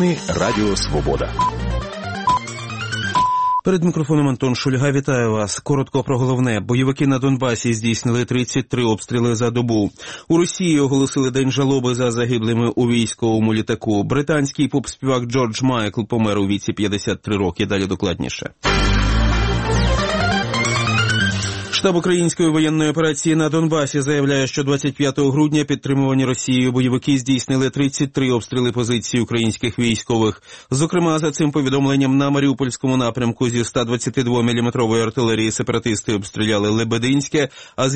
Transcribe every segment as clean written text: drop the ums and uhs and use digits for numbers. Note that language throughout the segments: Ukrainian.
Новини Радіо Свобода. Перед мікрофоном Антон Шульга. Вітаю вас. Коротко про головне. Бойовики на Донбасі здійснили 33 обстріли за добу. У Росії оголосили день жалоби за загиблими у військовому літаку. Британський поп-співак Джордж Майкл помер у віці 53 роки. Далі докладніше. Штаб української воєнної операції на Донбасі заявляє, що 25 грудня підтримувані Росією бойовики здійснили 33 обстріли позицій українських військових. Зокрема, за цим повідомленням, на Маріупольському напрямку зі 122-мм артилерії сепаратисти обстріляли Лебединське, а з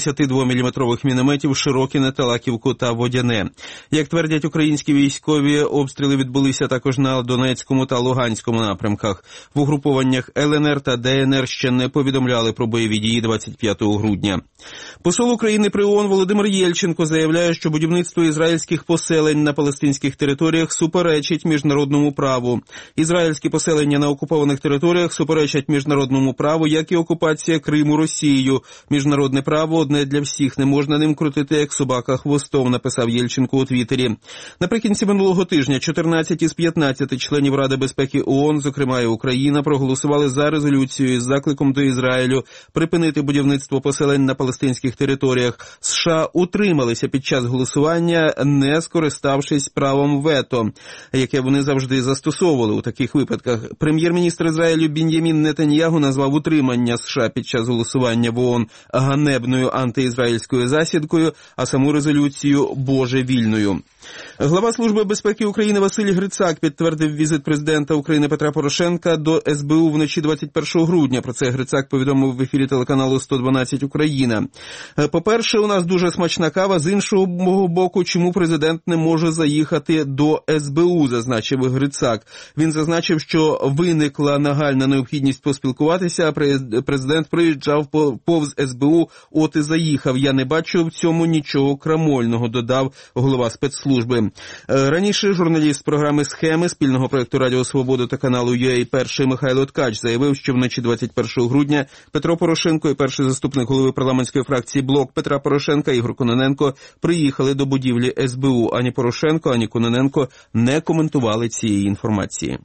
82-мм мінометів Широкіне, Талаківку та Водяне. Як твердять українські військові, обстріли відбулися також на Донецькому та Луганському напрямках. В угрупованнях ЛНР та ДНР ще не повідомляли про бойові дії 25 грудня. Посол України при ООН Володимир Єльченко заявляє, що будівництво ізраїльських поселень на палестинських територіях суперечить міжнародному праву. Ізраїльські поселення на окупованих територіях суперечать міжнародному праву, як і окупація Криму Росією. Міжнародне право одне для всіх, не можна ним крутити, як собака хвостом, написав Єльченко у Твіттері. Наприкінці минулого тижня 14 із 15 членів Ради безпеки ООН, зокрема і Україна, проголосували за резолюцію із закликом до Ізраїлю припинити будівництво поселень на палестинських територіях. США утрималися під час голосування, не скориставшись правом вето, яке вони завжди застосовували у таких випадках. Прем'єр-міністр Ізраїлю Бін'ямін Нетаньягу назвав утримання США під час голосування в ООН ганебною антиізраїльською засідкою, а саму резолюцію божевільною. Глава Служби безпеки України Василь Грицак підтвердив візит президента України Петра Порошенка до СБУ вночі 21 грудня. Про це Грицак повідомив в ефірі телеканалу 112 Україна. По-перше, у нас дуже смачна кава, з іншого боку, чому президент не може заїхати до СБУ, зазначив Грицак. Він зазначив, що виникла нагальна необхідність поспілкуватися, а президент приїжджав повз СБУ, от і заїхав. Я не бачу в цьому нічого крамольного, додав голова спецслужби. Раніше журналіст програми «Схеми» спільного проєкту Радіо Свобода та каналу UA Перший Михайло Ткач заявив, що вночі 21 грудня Петро Порошенко і перший заступник голови парламентської фракції «Блок» Петра Порошенка Ігор Кононенко приїхали до будівлі СБУ. Ані Порошенко, ані Кононенко не коментували цієї інформації.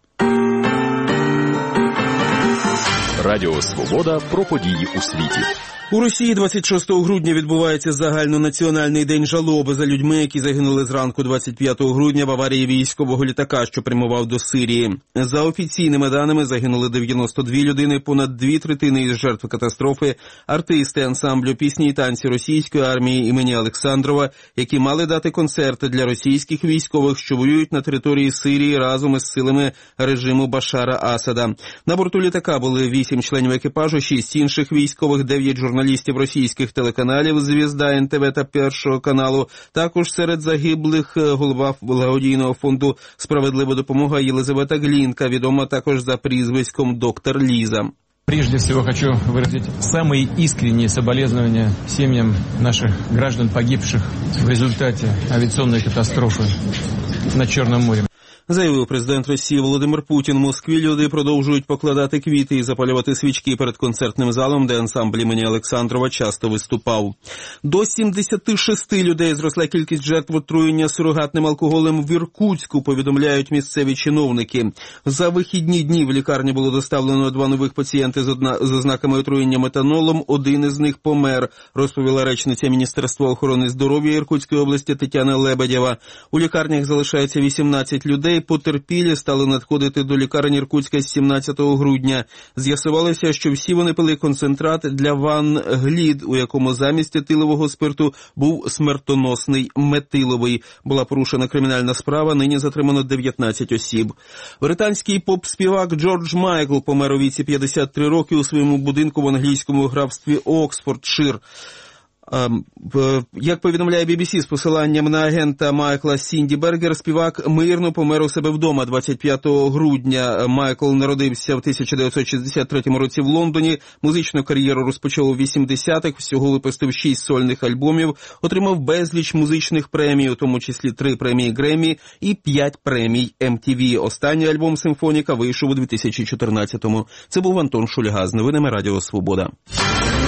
Радіо Свобода про події у світі. У Росії 26 грудня відбувається загальнонаціональний день жалоби за людьми, які загинули зранку 25 грудня в аварії військового літака, що прямував до Сирії. За офіційними даними загинули 92 людини, понад 2/3 із жертв катастрофи – артисти ансамблю пісні і танці російської армії імені Олександрова, які мали дати концерти для російських військових, що воюють на території Сирії разом із силами режиму Башара Асада. На борту літака були 8 членів екіпажу, 6 інших військових, 9 журналістів російських телеканалів «Звізда», НТВ та Першого каналу. Також серед загиблих голова благодійного фонду «Справедлива допомога» Єлизавета Глінка, відома також за прізвиськом «Доктор Ліза». Прежде всего хочу выразить самые искренние соболезнования семьям наших граждан, погибших в результате авиационной катастрофы на Черном море. Заявив президент Росії Володимир Путін. В Москві люди продовжують покладати квіти і запалювати свічки перед концертним залом, де ансамбль імені Олександрова часто виступав. До 76 людей зросла кількість жертв отруєння сурогатним алкоголем в Іркутську, повідомляють місцеві чиновники. За вихідні дні в лікарні було доставлено 2 нових пацієнти з ознаками отруєння метанолом. Один із них помер, розповіла речниця Міністерства охорони здоров'я Іркутської області Тетяна Лебедєва. У лікарнях залишається 18 людей. Потерпілі стали надходити до лікарні Іркутська з 17 грудня. З'ясувалося, що всі вони пили концентрат для ванн «Глід», у якому замість етилового спирту був смертоносний метиловий. Була порушена кримінальна справа, нині затримано 19 осіб. Британський поп-співак Джордж Майкл помер у віці 53 роки у своєму будинку в англійському графстві Оксфордшир. Як повідомляє BBC з посиланням на агента Майкла Сінді Бергер, співак мирно помер у себе вдома 25 грудня. Майкл народився в 1963 році в Лондоні, музичну кар'єру розпочав у 80-х, всього випустив 6 сольних альбомів, отримав безліч музичних премій, у тому числі 3 премії Греммі і 5 премій MTV. Останній альбом «Симфоніка» вийшов у 2014-му. Це був Антон Шульга з новинами Радіо Свобода.